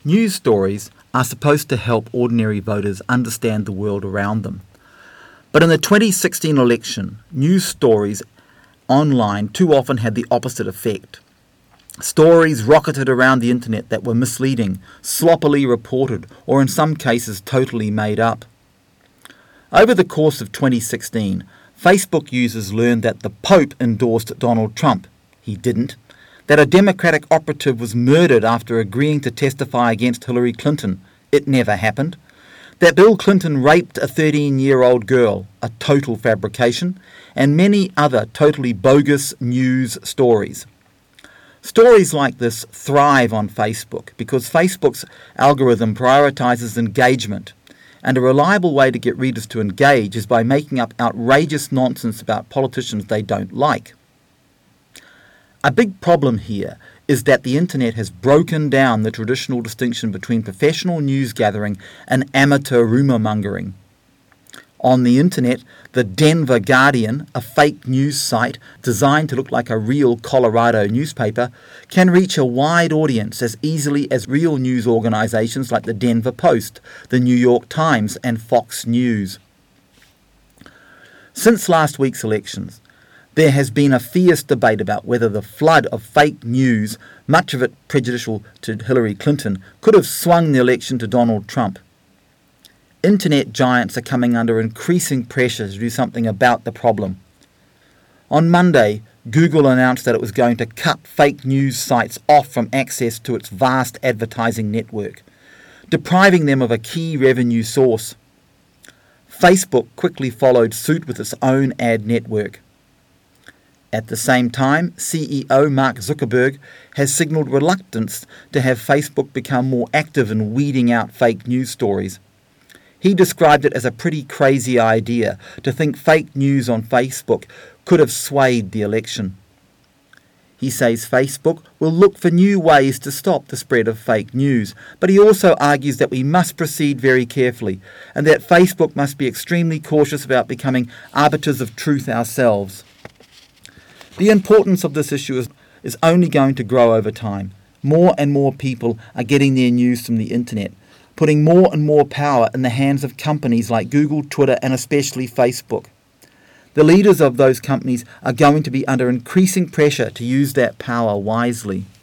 News stories are supposed to help ordinary voters understand the world around them. But in the 2016 election, news stories online too often had the opposite effect. Stories rocketed around the internet that were misleading, sloppily reported, or in some cases totally made up. Over the course of 2016, Facebook users learned that the Pope endorsed Donald Trump. He didn't. That a Democratic operative was murdered after agreeing to testify against Hillary Clinton. It never happened. That Bill Clinton raped a 13-year-old girl, a total fabrication, and many other totally bogus news stories. Stories like this thrive on Facebook because Facebook's algorithm prioritizes engagement, and a reliable way to get readers to engage is by making up outrageous nonsense about politicians they don't like. A big problem here is that the internet has broken down the traditional distinction between professional news gathering and amateur rumour mongering. On the internet, the Denver Guardian, a fake news site designed to look like a real Colorado newspaper, can reach a wide audience as easily as real news organisations like the Denver Post, the New York Times and Fox News. Since last week's elections, there has been a fierce debate about whether the flood of fake news, much of it prejudicial to Hillary Clinton, could have swung the election to Donald Trump. Internet giants are coming under increasing pressure to do something about the problem. On Monday, Google announced that it was going to cut fake news sites off from access to its vast advertising network, depriving them of a key revenue source. Facebook quickly followed suit with its own ad network. At the same time, CEO Mark Zuckerberg has signalled reluctance to have Facebook become more active in weeding out fake news stories. He described it as a pretty crazy idea to think fake news on Facebook could have swayed the election. He says Facebook will look for new ways to stop the spread of fake news, but he also argues that we must proceed very carefully and that Facebook must be extremely cautious about becoming arbiters of truth ourselves. The importance of this issue is only going to grow over time. More and more people are getting their news from the internet, putting more and more power in the hands of companies like Google, Twitter, and especially Facebook. The leaders of those companies are going to be under increasing pressure to use that power wisely.